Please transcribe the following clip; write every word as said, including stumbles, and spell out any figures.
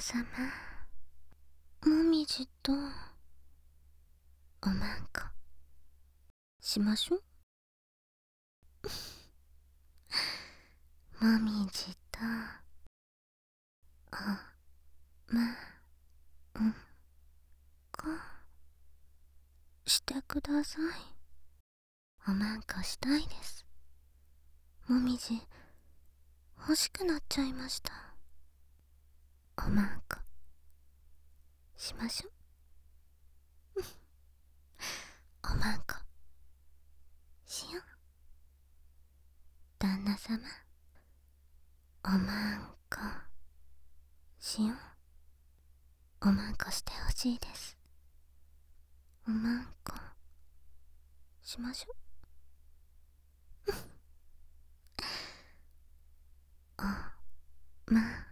様、もみじとおまんこしましょ。もみじとおまんこしてください。おまんこしたいです。もみじ欲しくなっちゃいました。おまんこしましょ。おまんこしよう。旦那様、おまんこしよう。おまんこしてほしいです。おまんこしましょ。おまん